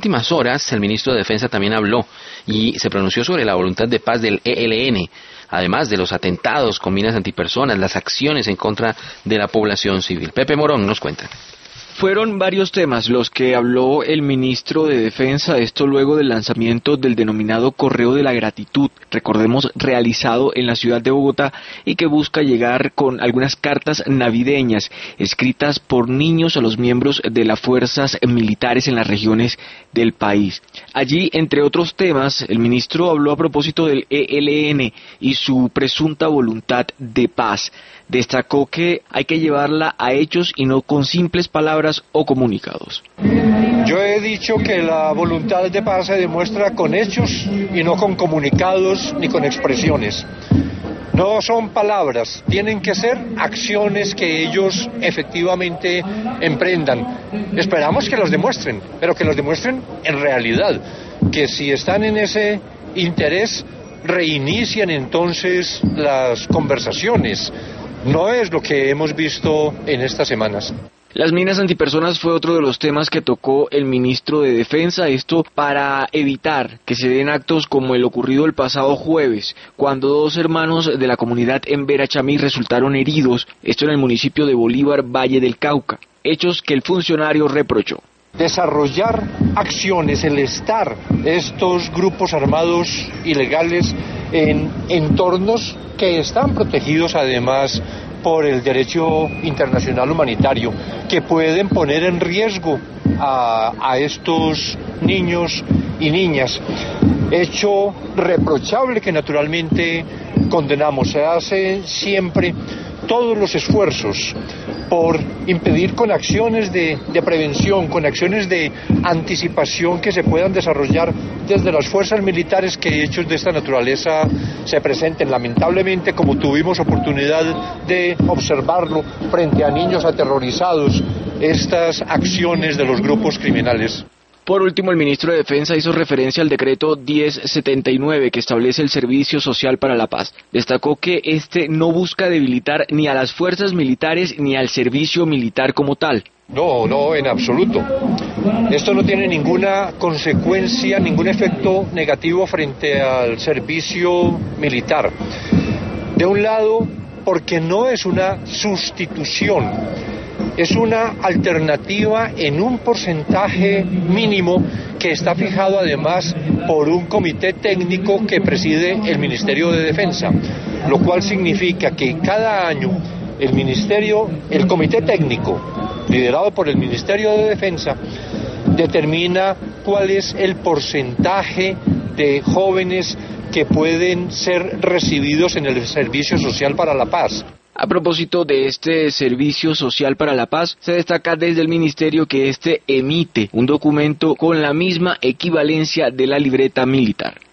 últimas horas, el ministro de Defensa también habló y se pronunció sobre la voluntad de paz del ELN, además de los atentados con minas antipersonas, las acciones en contra de la población civil. Pepe Morón nos cuenta. Fueron varios temas los que habló el ministro de Defensa, esto luego del lanzamiento del denominado Correo de la Gratitud, recordemos, realizado en la ciudad de Bogotá y que busca llegar con algunas cartas navideñas escritas por niños a los miembros de las fuerzas militares en las regiones del país. Allí, entre otros temas, el ministro habló a propósito del ELN y su presunta voluntad de paz. Destacó que hay que llevarla a hechos y no con simples palabras o comunicados. Yo he dicho que la voluntad de paz se demuestra con hechos y no con comunicados ni con expresiones. No son palabras, tienen que ser acciones que ellos efectivamente emprendan. Esperamos que los demuestren, pero que los demuestren en realidad, que si están en ese interés, reinician entonces las conversaciones. No es lo que hemos visto en estas semanas. Las minas antipersonas fue otro de los temas que tocó el ministro de Defensa, esto para evitar que se den actos como el ocurrido el pasado jueves, cuando 2 hermanos de la comunidad en Verachamí resultaron heridos, esto en el municipio de Bolívar, Valle del Cauca, hechos que el funcionario reprochó. Desarrollar acciones, el estar estos grupos armados ilegales en entornos que están protegidos además por el derecho internacional humanitario, que pueden poner en riesgo a estos niños y niñas. Hecho reprochable que naturalmente condenamos. Se hacen siempre todos los esfuerzos por impedir con acciones de prevención, con acciones de anticipación que se puedan desarrollar desde las fuerzas militares, que hechos de esta naturaleza se presenten. Lamentablemente, como tuvimos oportunidad de observarlo frente a niños aterrorizados, estas acciones de los grupos criminales. Por último, el ministro de Defensa hizo referencia al decreto 1079 que establece el Servicio Social para la Paz. Destacó que este no busca debilitar ni a las fuerzas militares ni al servicio militar como tal. No, en absoluto. Esto no tiene ninguna consecuencia, ningún efecto negativo frente al servicio militar. De un lado, porque no es una sustitución. Es una alternativa en un porcentaje mínimo que está fijado además por un comité técnico que preside el Ministerio de Defensa, lo cual significa que cada año el comité técnico, liderado por el Ministerio de Defensa, determina cuál es el porcentaje de jóvenes que pueden ser recibidos en el Servicio Social para la Paz. A propósito de este Servicio Social para la Paz, se destaca desde el Ministerio que este emite un documento con la misma equivalencia de la libreta militar.